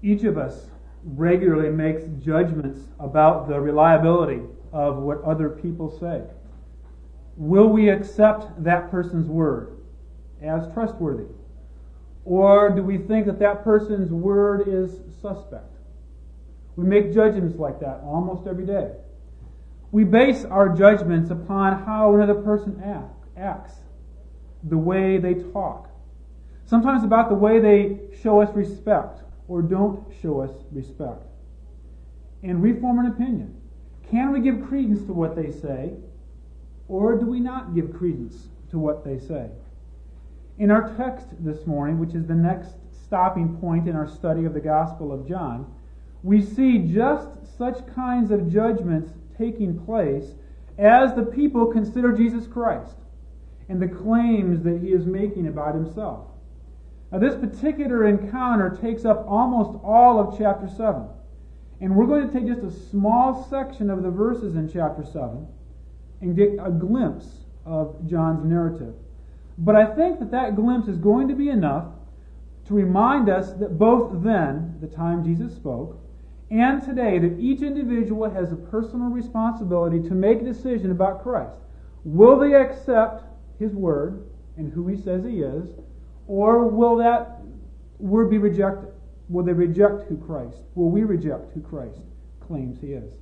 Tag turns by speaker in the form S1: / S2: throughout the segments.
S1: Each of us regularly makes judgments about the reliability of what other people say. Will we accept that person's word as trustworthy? Or do we think that that person's word is suspect? We make judgments like that almost every day. We base our judgments upon how another person acts, the way they talk, sometimes about the way they show us respect or don't show us respect. And we form an opinion. Can we give credence to what they say, or do we not give credence to what they say? In our text this morning, which is the next stopping point in our study of the Gospel of John, we see just such kinds of judgments taking place as the people consider Jesus Christ and the claims that he is making about himself. Now, this particular encounter takes up almost all of chapter 7. And we're going to take just a small section of the verses in chapter 7 and get a glimpse of John's narrative. But I think that glimpse is going to be enough to remind us that both then, the time Jesus spoke, and today, that each individual has a personal responsibility to make a decision about Christ. Will they accept his word and who he says he is, or will that word be rejected? Will they reject who Christ? Will we reject who Christ claims he is?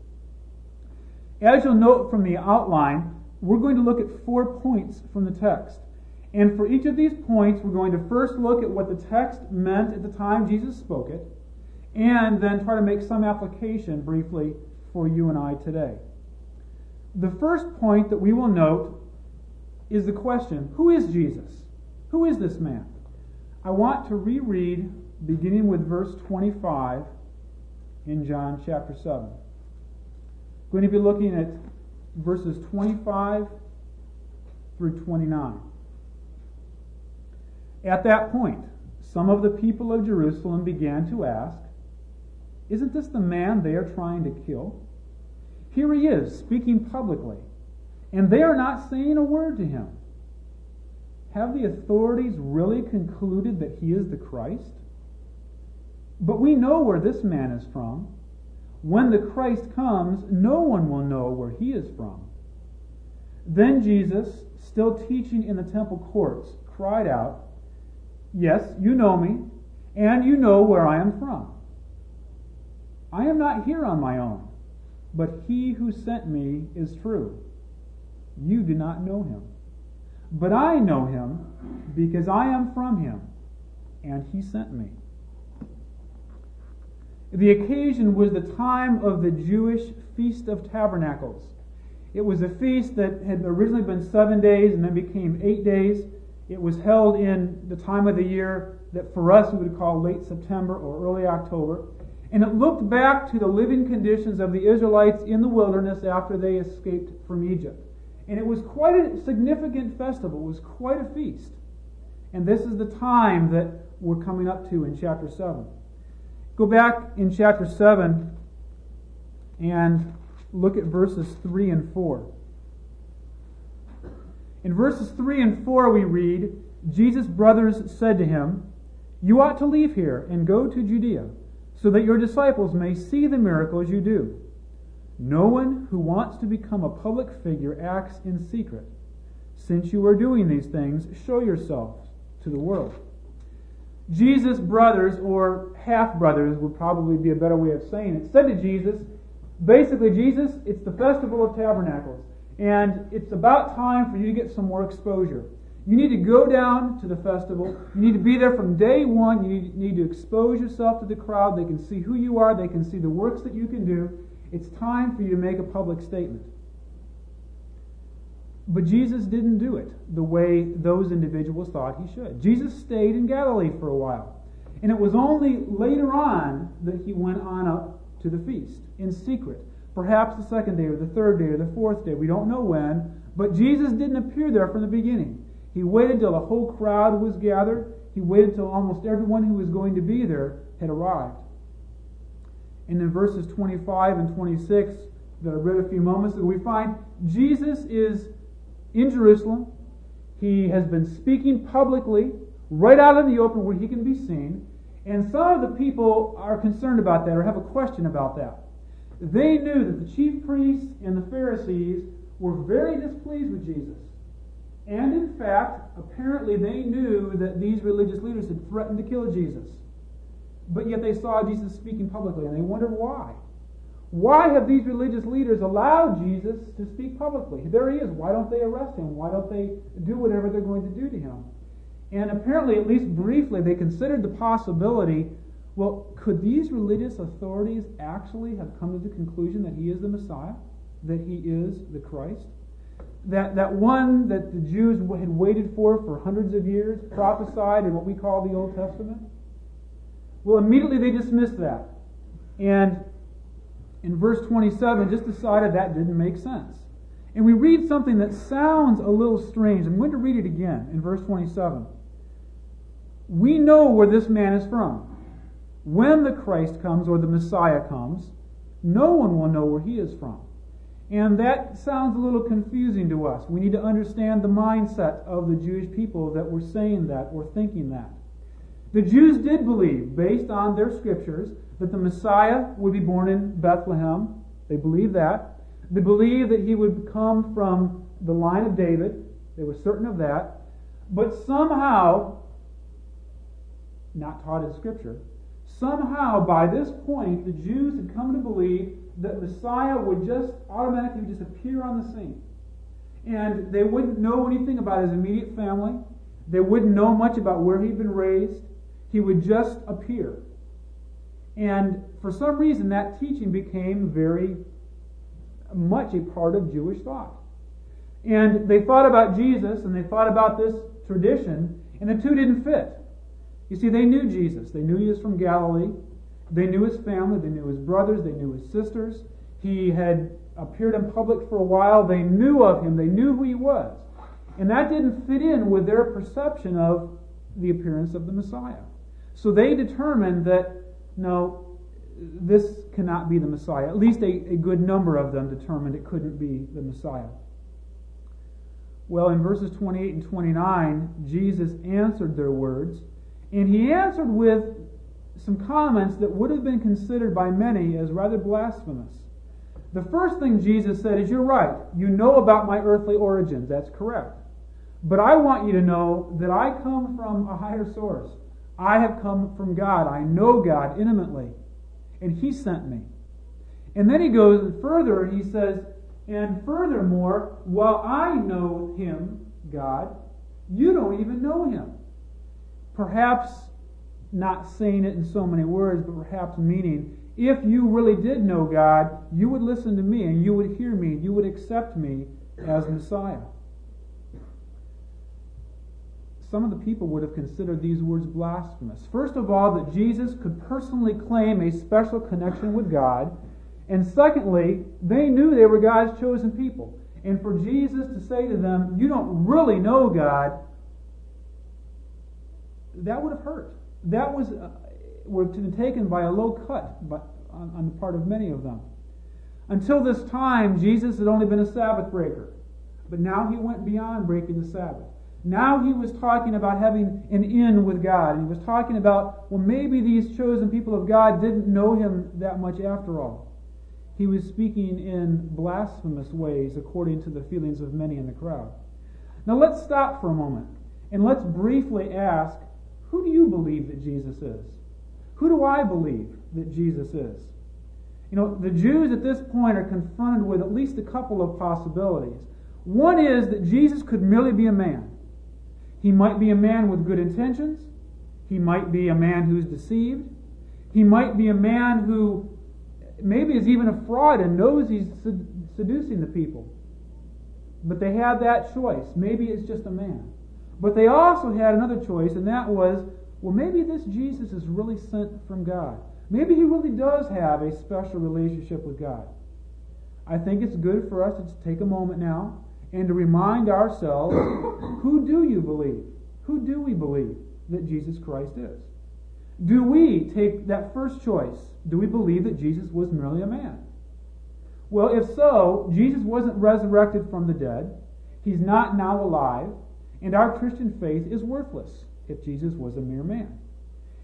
S1: As you'll note from the outline, we're going to look at 4 points from the text. And for each of these points, we're going to first look at what the text meant at the time Jesus spoke it, and then try to make some application briefly for you and I today. The first point that we will note is the question, who is Jesus? Who is this man? I want to reread, beginning with verse 25 in John chapter 7. I'm going to be looking at verses 25 through 29. At that point, some of the people of Jerusalem began to ask, "Isn't this the man they are trying to kill? Here he is, speaking publicly, and they are not saying a word to him. Have the authorities really concluded that he is the Christ? But we know where this man is from. When the Christ comes, no one will know where he is from." Then Jesus, still teaching in the temple courts, cried out, "Yes, you know me, and you know where I am from. I am not here on my own, but he who sent me is true. You do not know him, but I know him because I am from him, and he sent me." The occasion was the time of the Jewish Feast of Tabernacles. It was a feast that had originally been 7 days and then became 8 days. It was held in the time of the year that for us we would call late September or early October. And it looked back to the living conditions of the Israelites in the wilderness after they escaped from Egypt. And it was quite a significant festival. It was quite a feast. And this is the time that we're coming up to in chapter 7. Go back in chapter 7 and look at verses 3 and 4. In verses 3 and 4 we read, "Jesus' brothers said to him, 'You ought to leave here and go to Judea, so that your disciples may see the miracles you do. No one who wants to become a public figure acts in secret. Since you are doing these things, show yourselves to the world.'" Jesus' brothers, or half-brothers would probably be a better way of saying it, said to Jesus, basically, "Jesus, it's the Festival of Tabernacles, and it's about time for you to get some more exposure. You need to go down to the festival. You need to be there from day one. You need to expose yourself to the crowd. They can see who you are. They can see the works that you can do. It's time for you to make a public statement." But Jesus didn't do it the way those individuals thought he should. Jesus stayed in Galilee for a while. And it was only later on that he went on up to the feast in secret. Perhaps the second day or the third day or the fourth day. We don't know when. But Jesus didn't appear there from the beginning. He waited till the whole crowd was gathered. He waited till almost everyone who was going to be there had arrived. And in verses 25 and 26 that I read a few moments ago, we find Jesus is in Jerusalem. He has been speaking publicly, right out in the open where he can be seen. And some of the people are concerned about that or have a question about that. They knew that the chief priests and the Pharisees were very displeased with Jesus. And in fact, apparently they knew that these religious leaders had threatened to kill Jesus. But yet they saw Jesus speaking publicly, and they wondered why. Why have these religious leaders allowed Jesus to speak publicly? There he is. Why don't they arrest him? Why don't they do whatever they're going to do to him? And apparently, at least briefly, they considered the possibility, well, could these religious authorities actually have come to the conclusion that he is the Messiah? That he is the Christ? That one that the Jews had waited for hundreds of years, prophesied in what we call the Old Testament? Well, immediately they dismissed that. And in verse 27, just decided that didn't make sense. And we read something that sounds a little strange. I'm going to read it again in verse 27. We know where this man is from. When the Christ comes or the Messiah comes, no one will know where he is from. And that sounds a little confusing to us. We need to understand the mindset of the Jewish people that were saying that or thinking that. The Jews did believe, based on their scriptures, that the Messiah would be born in Bethlehem. They believed that. They believed that he would come from the line of David. They were certain of that. But somehow, not taught in Scripture, somehow by this point the Jews had come to believe that Messiah would just automatically just appear on the scene. And they wouldn't know anything about his immediate family. They wouldn't know much about where he'd been raised. He would just appear. And for some reason that teaching became very much a part of Jewish thought. And they thought about Jesus and they thought about this tradition, and the two didn't fit. You see, they knew Jesus. They knew he was from Galilee. They knew his family. They knew his brothers. They knew his sisters. He had appeared in public for a while. They knew of him. They knew who he was. And that didn't fit in with their perception of the appearance of the Messiah. So they determined that, no, this cannot be the Messiah. At least a good number of them determined it couldn't be the Messiah. Well, in verses 28 and 29, Jesus answered their words. And he answered with some comments that would have been considered by many as rather blasphemous. The first thing Jesus said is, you're right. You know about my earthly origins. That's correct. But I want you to know that I come from a higher source. I have come from God. I know God intimately. And he sent me. And then he goes further and he says, and furthermore, while I know him, God, you don't even know him. Perhaps not saying it in so many words, but perhaps meaning, if you really did know God, you would listen to me and you would hear me, you would accept me as Messiah. Some of the people would have considered these words blasphemous. First of all, that Jesus could personally claim a special connection with God. And secondly, they knew they were God's chosen people. And for Jesus to say to them, you don't really know God, that would have hurt. That would have been taken by a low cut on the part of many of them. Until this time, Jesus had only been a Sabbath breaker. But now he went beyond breaking the Sabbath. Now he was talking about having an in with God. And he was talking about, well, maybe these chosen people of God didn't know him that much after all. He was speaking in blasphemous ways according to the feelings of many in the crowd. Now let's stop for a moment and let's briefly ask, who do you believe that Jesus is? Who do I believe that Jesus is? You know, the Jews at this point are confronted with at least a couple of possibilities. One is that Jesus could merely be a man. He might be a man with good intentions. He might be a man who's deceived. He might be a man who maybe is even a fraud and knows he's seducing the people. But they had that choice. Maybe it's just a man. But they also had another choice, and that was, well, maybe this Jesus is really sent from God. Maybe he really does have a special relationship with God. I think it's good for us to take a moment now and to remind ourselves, who do you believe? Who do we believe that Jesus Christ is? Do we take that first choice? Do we believe that Jesus was merely a man? Well, if so, Jesus wasn't resurrected from the dead. He's not now alive. And our Christian faith is worthless if Jesus was a mere man.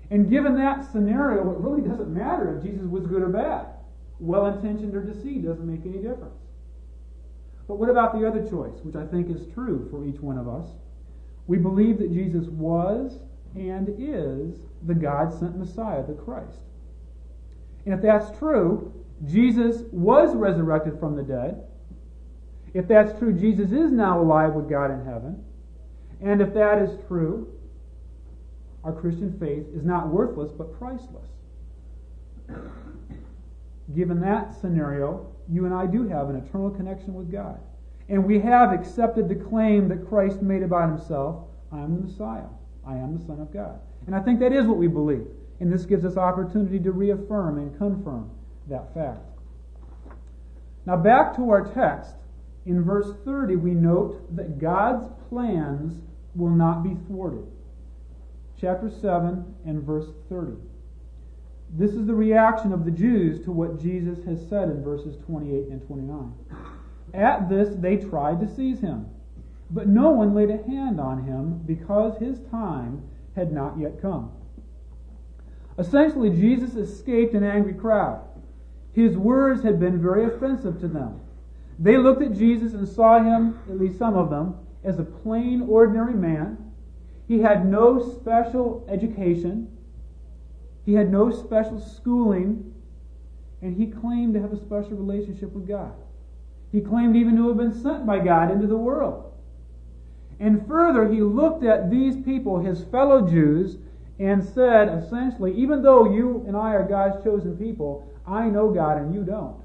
S1: And given that scenario, it really doesn't matter if Jesus was good or bad. Well-intentioned or deceived doesn't make any difference. But what about the other choice, which I think is true for each one of us? We believe that Jesus was and is the God-sent Messiah, the Christ. And if that's true, Jesus was resurrected from the dead. If that's true, Jesus is now alive with God in heaven. And if that is true, our Christian faith is not worthless but priceless. Given that scenario, you and I do have an eternal connection with God. And we have accepted the claim that Christ made about himself, I am the Messiah. I am the Son of God. And I think that is what we believe. And this gives us opportunity to reaffirm and confirm that fact. Now back to our text. In verse 30, we note that God's plans will not be thwarted. Chapter 7 and verse 30. This is the reaction of the Jews to what Jesus has said in verses 28 and 29. At this, they tried to seize him, but no one laid a hand on him because his time had not yet come. Essentially, Jesus escaped an angry crowd. His words had been very offensive to them. They looked at Jesus and saw him, at least some of them, as a plain, ordinary man. He had no special education. He had no special schooling. And he claimed to have a special relationship with God. He claimed even to have been sent by God into the world. And further, he looked at these people, his fellow Jews, and said, essentially, even though you and I are God's chosen people, I know God and you don't.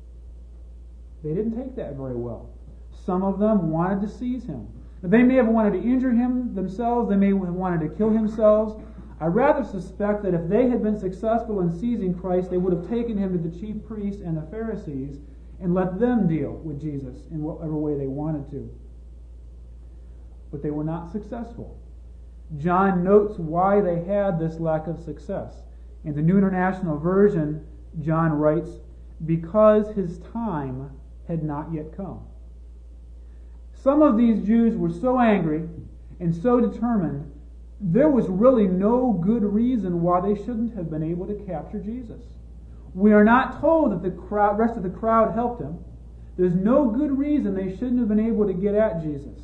S1: They didn't take that very well. Some of them wanted to seize him. They may have wanted to injure him themselves. They may have wanted to kill themselves. I rather suspect that if they had been successful in seizing Christ, they would have taken him to the chief priests and the Pharisees and let them deal with Jesus in whatever way they wanted to. But they were not successful. John notes why they had this lack of success. In the New International Version, John writes, because his time had not yet come. Some of these Jews were so angry and so determined, there was really no good reason why they shouldn't have been able to capture Jesus. We are not told that the rest of the crowd helped him. There's no good reason they shouldn't have been able to get at Jesus.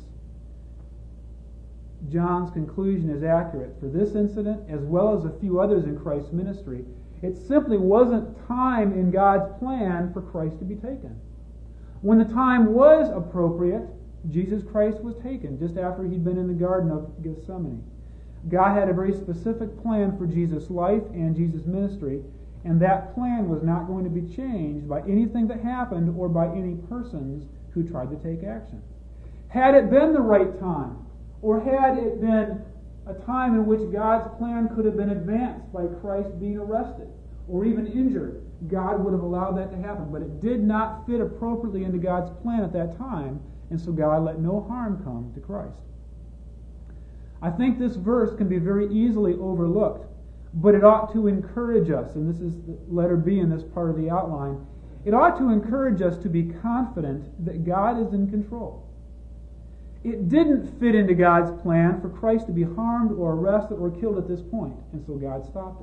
S1: John's conclusion is accurate. For this incident, as well as a few others in Christ's ministry, it simply wasn't time in God's plan for Christ to be taken. When the time was appropriate, Jesus Christ was taken just after he'd been in the Garden of Gethsemane. God had a very specific plan for Jesus' life and Jesus' ministry, and that plan was not going to be changed by anything that happened or by any persons who tried to take action. Had it been the right time, or had it been a time in which God's plan could have been advanced by Christ being arrested or even injured, God would have allowed that to happen. But it did not fit appropriately into God's plan at that time, and so God let no harm come to Christ. I think this verse can be very easily overlooked, but it ought to encourage us, and this is the letter B in this part of the outline, it ought to encourage us to be confident that God is in control. It didn't fit into God's plan for Christ to be harmed or arrested or killed at this point, and so God stopped it.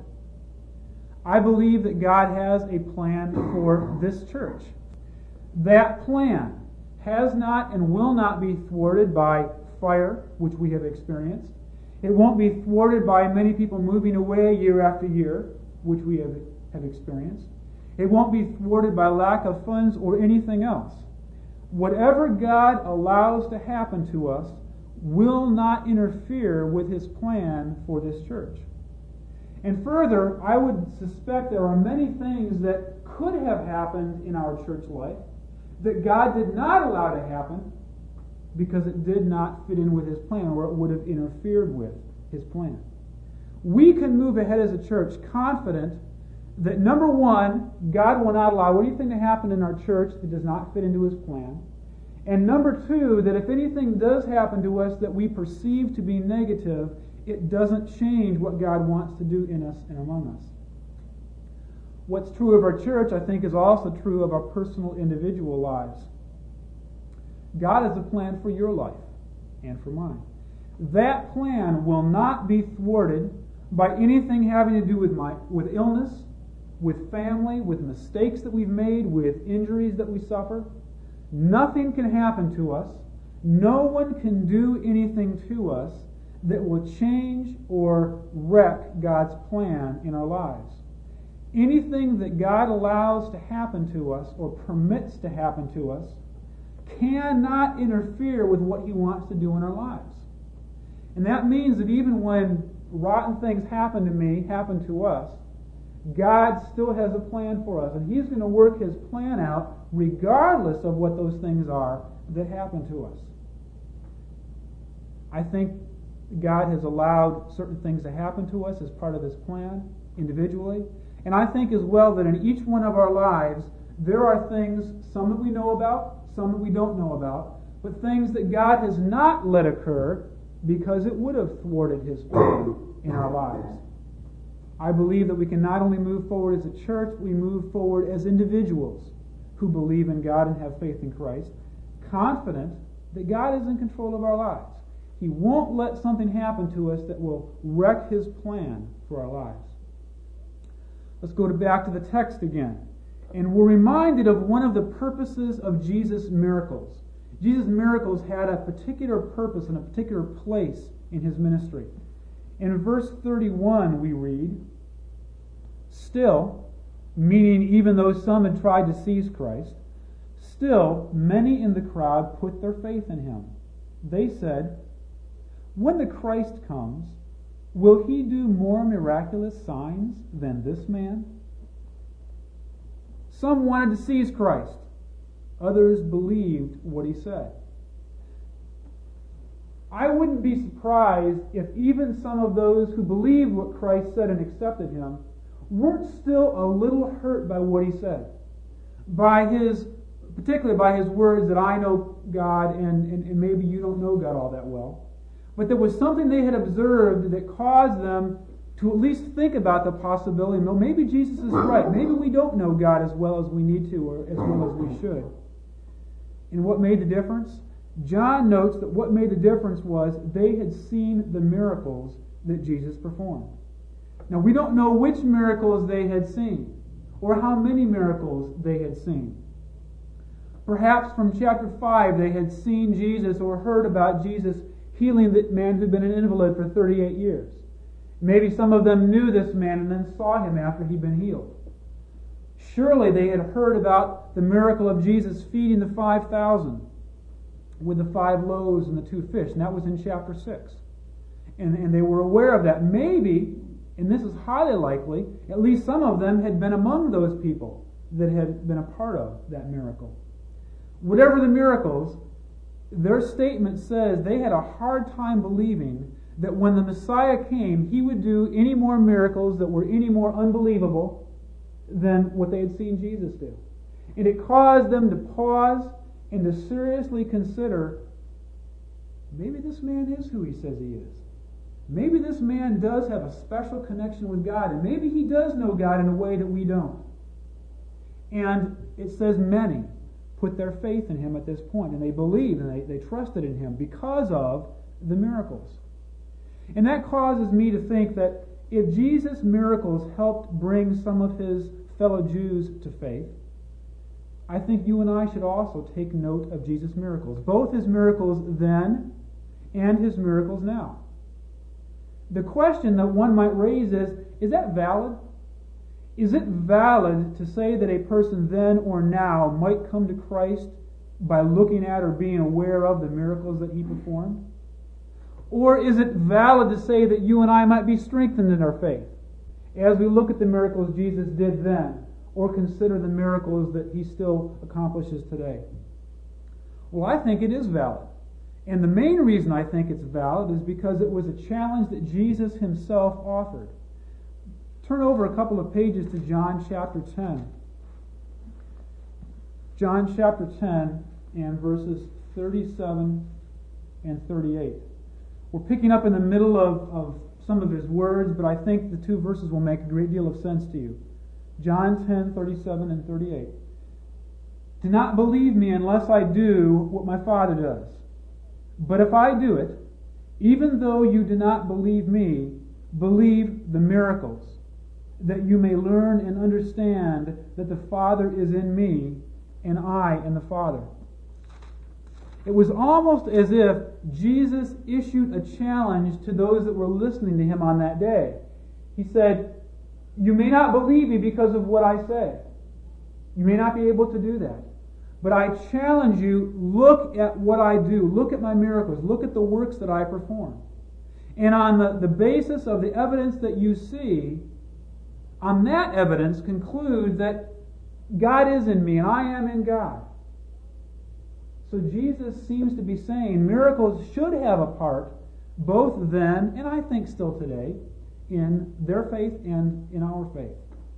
S1: I believe that God has a plan for this church. That plan has not and will not be thwarted by fire, which we have experienced. It won't be thwarted by many people moving away year after year, which we have experienced. It won't be thwarted by lack of funds or anything else. Whatever God allows to happen to us will not interfere with his plan for this church. And further, I would suspect there are many things that could have happened in our church life that God did not allow to happen because it did not fit in with his plan, or it would have interfered with his plan. We can move ahead as a church confident that, number one, God will not allow anything to happen in our church that does not fit into his plan. And number two, that if anything does happen to us that we perceive to be negative, it doesn't change what God wants to do in us and among us. What's true of our church, I think, is also true of our personal individual lives. God has a plan for your life and for mine. That plan will not be thwarted by anything having to do with illness, with family, with mistakes that we've made, with injuries that we suffer. Nothing can happen to us. No one can do anything to us that will change or wreck God's plan in our lives. Anything that God allows to happen to us or permits to happen to us cannot interfere with what He wants to do in our lives. And that means that even when rotten things happen to me, happen to us, God still has a plan for us, and He's going to work His plan out regardless of what those things are that happen to us. I think God has allowed certain things to happen to us as part of His plan individually, and I think as well that in each one of our lives there are things, some that we know about, some that we don't know about, but things that God has not let occur because it would have thwarted His plan in our lives. I believe that we can not only move forward as a church, we move forward as individuals who believe in God and have faith in Christ, confident that God is in control of our lives. He won't let something happen to us that will wreck His plan for our lives. Let's go back to the text again. And we're reminded of one of the purposes of Jesus' miracles. Jesus' miracles had a particular purpose and a particular place in His ministry. In verse 31 we read, "Still," meaning even though some had tried to seize Christ, "still many in the crowd put their faith in Him. They said, 'When the Christ comes, will He do more miraculous signs than this man?'" Some wanted to seize Christ. Others believed what He said. I wouldn't be surprised if even some of those who believed what Christ said and accepted Him weren't still a little hurt by what He said. Particularly by His words that I know God and maybe you don't know God all that well. But there was something they had observed that caused them to at least think about the possibility, well, maybe Jesus is right. Maybe we don't know God as well as we need to or as well as we should. And what made the difference? John notes that what made the difference was they had seen the miracles that Jesus performed. Now, we don't know which miracles they had seen or how many miracles they had seen. Perhaps from chapter 5 they had seen Jesus or heard about Jesus healing the man who had been an invalid for 38 years. Maybe some of them knew this man and then saw him after he'd been healed. Surely they had heard about the miracle of Jesus feeding the 5,000 with the 5 loaves and the 2 fish, and that was in chapter 6. And they were aware of that. Maybe, and this is highly likely, at least some of them had been among those people that had been a part of that miracle. Whatever the miracles, their statement says they had a hard time believing that when the Messiah came, He would do any more miracles that were any more unbelievable than what they had seen Jesus do. And it caused them to pause and to seriously consider, maybe this man is who he says he is. Maybe this man does have a special connection with God, and maybe he does know God in a way that we don't. And it says many put their faith in Him at this point, and they believed and they trusted in Him because of the miracles. And that causes me to think that if Jesus' miracles helped bring some of His fellow Jews to faith, I think you and I should also take note of Jesus' miracles, both His miracles then and His miracles now. The question that one might raise is that valid? Is it valid to say that a person then or now might come to Christ by looking at or being aware of the miracles that He performed? Or is it valid to say that you and I might be strengthened in our faith as we look at the miracles Jesus did then, or consider the miracles that He still accomplishes today? Well, I think it is valid. And the main reason I think it's valid is because it was a challenge that Jesus Himself offered. Turn over a couple of pages to John chapter 10. John chapter 10 and verses 37 and 38. We're picking up in the middle of some of His words, but I think the 2 verses will make a great deal of sense to you. John 10, 37 and 38. "Do not believe me unless I do what my Father does. But if I do it, even though you do not believe me, Believe the miracles, that you may learn and understand that the Father is in me, and I in the Father. It was almost as if Jesus issued a challenge to those that were listening to him on that day. He said, you may not believe me because of what I say. You may not be able to do that. But I challenge you, look at what I do. Look at my miracles. Look at the works that I perform. And on the basis of the evidence that you see, on that evidence, conclude that God is in me and I am in God. So Jesus seems to be saying miracles should have a part, both then and I think still today, in their faith and in our faith.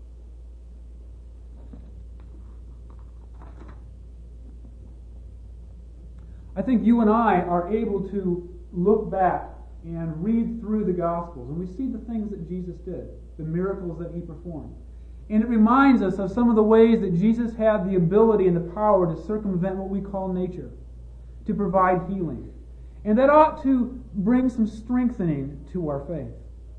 S1: I think you and I are able to look back and read through the Gospels, and we see the things that Jesus did, the miracles that he performed. And it reminds us of some of the ways that Jesus had the ability and the power to circumvent what we call nature, to provide healing. And that ought to bring some strengthening to our faith.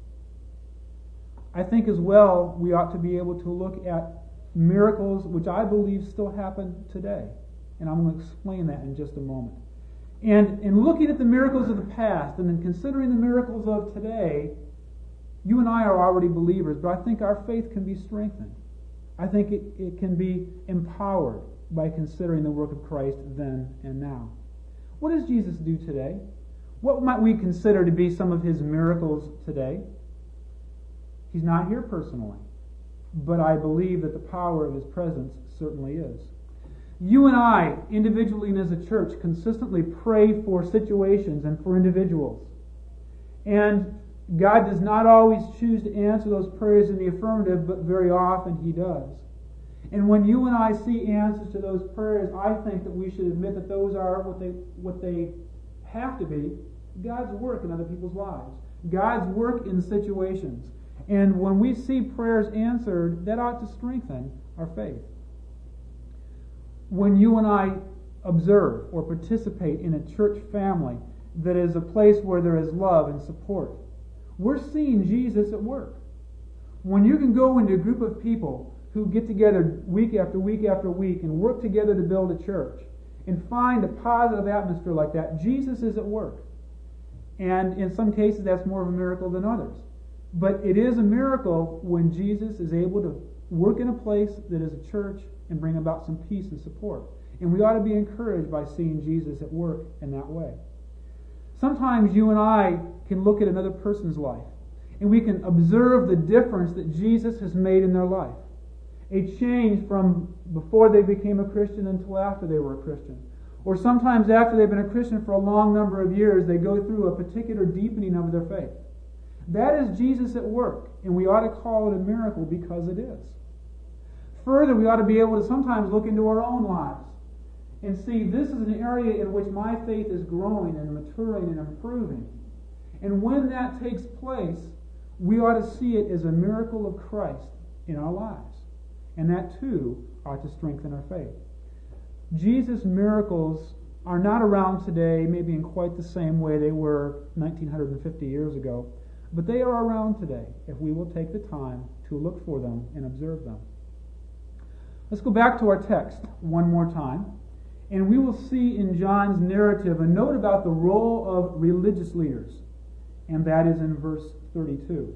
S1: I think as well we ought to be able to look at miracles which I believe still happen today. And I'm going to explain that in just a moment. And in looking at the miracles of the past and in considering the miracles of today, you and I are already believers, but I think our faith can be strengthened. I think it can be empowered by considering the work of Christ then and now. What does Jesus do today? What might we consider to be some of his miracles today? He's not here personally, but I believe that the power of his presence certainly is. You and I, individually and as a church, consistently pray for situations and for individuals. And God does not always choose to answer those prayers in the affirmative, but very often he does. And when you and I see answers to those prayers, I think that we should admit that those are what they have to be, God's work in other people's lives. God's work in situations. And when we see prayers answered, that ought to strengthen our faith. When you and I observe or participate in a church family that is a place where there is love and support, we're seeing Jesus at work. When you can go into a group of people who get together week after week after week and work together to build a church and find a positive atmosphere like that, Jesus is at work. And in some cases that's more of a miracle than others. But it is a miracle when Jesus is able to work in a place that is a church and bring about some peace and support. And we ought to be encouraged by seeing Jesus at work in that way. Sometimes you and I can look at another person's life and we can observe the difference that Jesus has made in their life. A change from before they became a Christian until after they were a Christian. Or sometimes after they've been a Christian for a long number of years, they go through a particular deepening of their faith. That is Jesus at work, and we ought to call it a miracle because it is. Further, we ought to be able to sometimes look into our own lives and see this is an area in which my faith is growing and maturing and improving. And when that takes place, we ought to see it as a miracle of Christ in our lives. And that too ought to strengthen our faith. Jesus' miracles are not around today, maybe in quite the same way they were 1950 years ago, but they are around today if we will take the time to look for them and observe them. Let's go back to our text one more time, and we will see in John's narrative a note about the role of religious leaders, and that is in verse 32.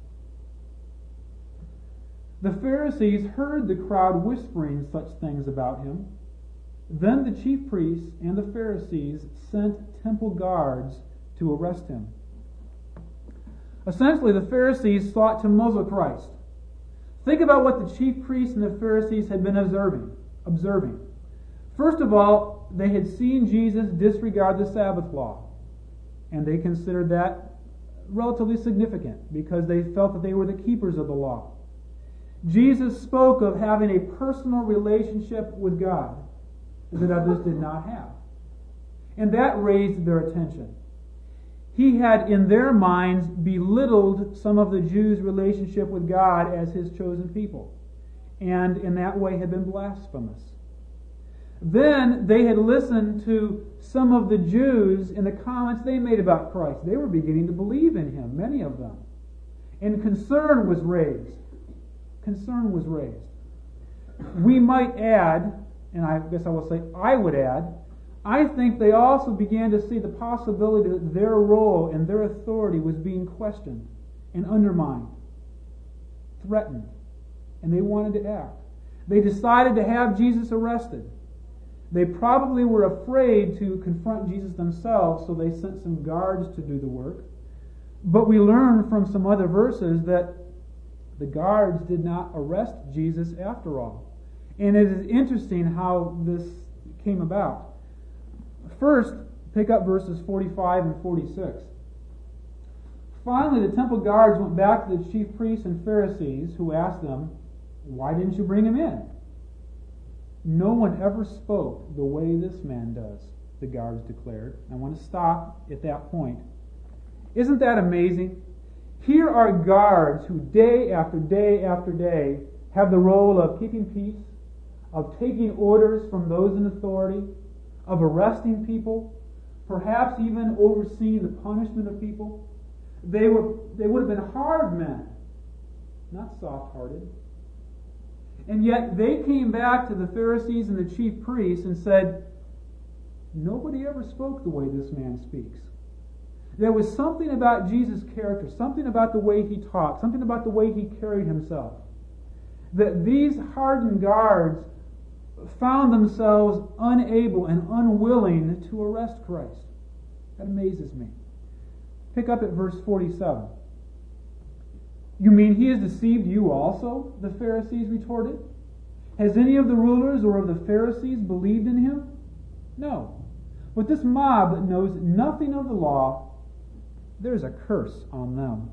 S1: The Pharisees heard the crowd whispering such things about him. Then the chief priests and the Pharisees sent temple guards to arrest him. Essentially, the Pharisees sought to muzzle Christ. Think about what the chief priests and the Pharisees had been observing. First of all, they had seen Jesus disregard the Sabbath law, and they considered that relatively significant because they felt that they were the keepers of the law. Jesus spoke of having a personal relationship with God that others did not have, and that raised their attention. He had, in their minds, belittled some of the Jews' relationship with God as his chosen people, and in that way had been blasphemous. Then they had listened to some of the Jews and the comments they made about Christ. They were beginning to believe in him, many of them. And concern was raised. Concern was raised. We might add, and I guess I will say I would add, I think they also began to see the possibility that their role and their authority was being questioned and undermined, threatened, and they wanted to act. They decided to have Jesus arrested. They probably were afraid to confront Jesus themselves, so they sent some guards to do the work. But we learn from some other verses that the guards did not arrest Jesus after all. And it is interesting how this came about. First, pick up verses 45 and 46. Finally, the temple guards went back to the chief priests and Pharisees, who asked them, "Why didn't you bring him in?" "No one ever spoke the way this man does," the guards declared. I want to stop at that point. Isn't that amazing? Here are guards who day after day after day have the role of keeping peace, of taking orders from those in authority, of arresting people, perhaps even overseeing the punishment of people. They would have been hard men, not soft-hearted. And yet they came back to the Pharisees and the chief priests and said, "Nobody ever spoke the way this man speaks." There was something about Jesus' character, something about the way he talked, something about the way he carried himself, that these hardened guards found themselves unable and unwilling to arrest Christ. That amazes me. Pick up at verse 47. "You mean he has deceived you also?" the Pharisees retorted. "Has any of the rulers or of the Pharisees believed in him? No. But this mob that knows nothing of the law, there's a curse on them."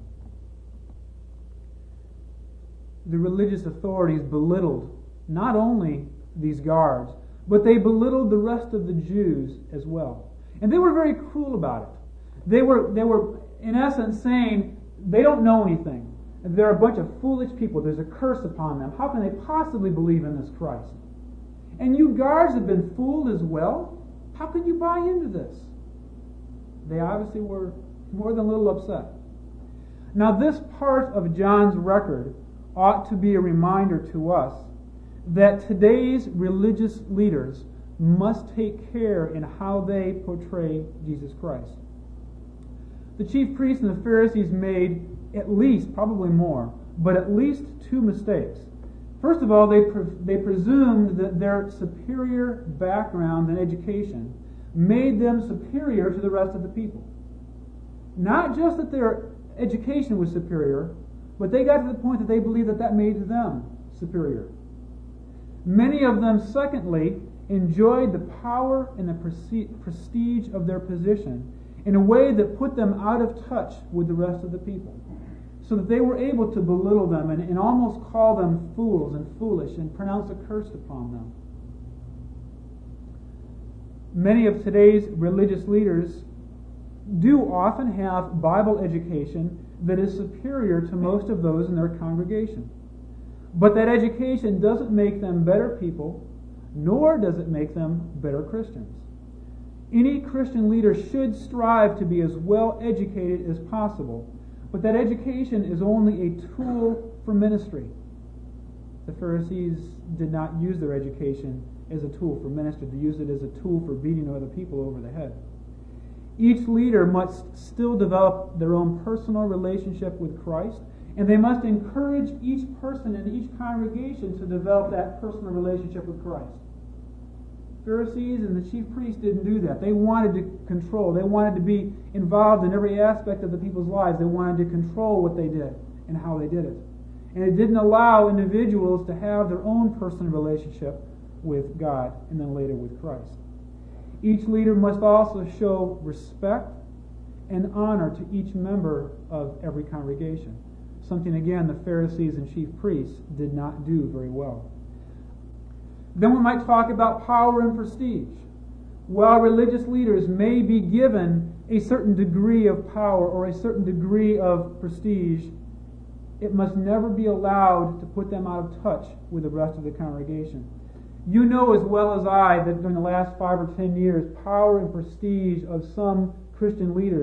S1: The religious authorities belittled not only these guards, but they belittled the rest of the Jews as well. And they were very cruel about it. They were in essence saying, they don't know anything. They're a bunch of foolish people. There's a curse upon them. How can they possibly believe in this Christ? And you guards have been fooled as well? How can you buy into this? They obviously were more than a little upset. Now this part of John's record ought to be a reminder to us that today's religious leaders must take care in how they portray Jesus Christ. The chief priests and the Pharisees made at least, probably more, but at least two mistakes. First of all, they presumed that their superior background and education made them superior to the rest of the people. Not just that their education was superior, but they got to the point that they believed that that made them superior. Many of them, secondly, enjoyed the power and the prestige of their position in a way that put them out of touch with the rest of the people, so that they were able to belittle them and almost call them fools and foolish and pronounce a curse upon them. Many of today's religious leaders do often have Bible education that is superior to most of those in their congregation. But that education doesn't make them better people, nor does it make them better Christians. Any Christian leader should strive to be as well educated as possible, but that education is only a tool for ministry. The Pharisees did not use their education as a tool for ministry. They used it as a tool for beating other people over the head. Each leader must still develop their own personal relationship with Christ, and they must encourage each person in each congregation to develop that personal relationship with Christ. Pharisees and the chief priests didn't do that. They wanted to control. They wanted to be involved in every aspect of the people's lives. They wanted to control what they did and how they did it. And it didn't allow individuals to have their own personal relationship with God and then later with Christ. Each leader must also show respect and honor to each member of every congregation. Something, again, the Pharisees and chief priests did not do very well. Then we might talk about power and prestige. While religious leaders may be given a certain degree of power or a certain degree of prestige, it must never be allowed to put them out of touch with the rest of the congregation. You know as well as I that during the last 5 or 10 years, power and prestige of some Christian leaders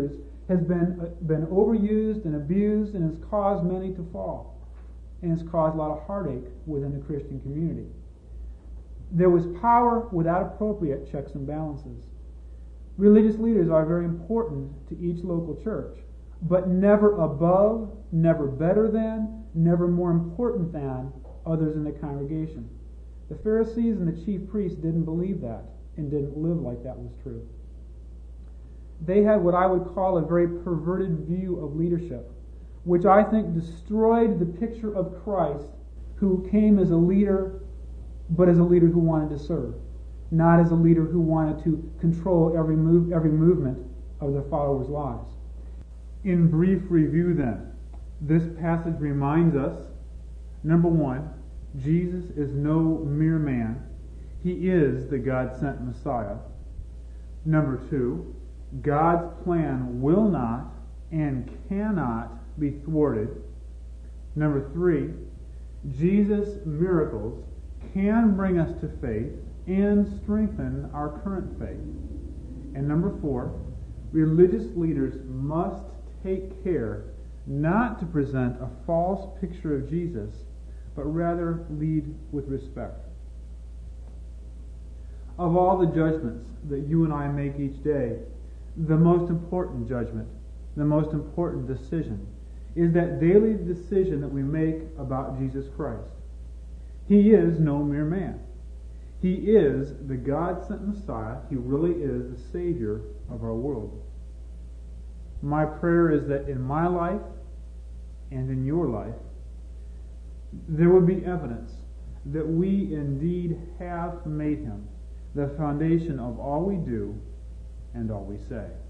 S1: has been overused and abused and has caused many to fall, and has caused a lot of heartache within the Christian community. There was power without appropriate checks and balances. Religious leaders are very important to each local church, but never above, never better than, never more important than others in the congregation. The Pharisees and the chief priests didn't believe that and didn't live like that was true. They had what I would call a very perverted view of leadership, which I think destroyed the picture of Christ, who came as a leader, but as a leader who wanted to serve, not as a leader who wanted to control every movement of their followers' lives. In brief review then, this passage reminds us, number one, Jesus is no mere man. He is the God-sent Messiah. Number two, God's plan will not and cannot be thwarted. Number three, Jesus' miracles can bring us to faith and strengthen our current faith. And number four, religious leaders must take care not to present a false picture of Jesus, but rather lead with respect. Of all the judgments that you and I make each day, the most important judgment, the most important decision, is that daily decision that we make about Jesus Christ. He is no mere man. He is the God-sent Messiah. He really is the Savior of our world. My prayer is that in my life and in your life, there would be evidence that we indeed have made Him the foundation of all we do and all we say.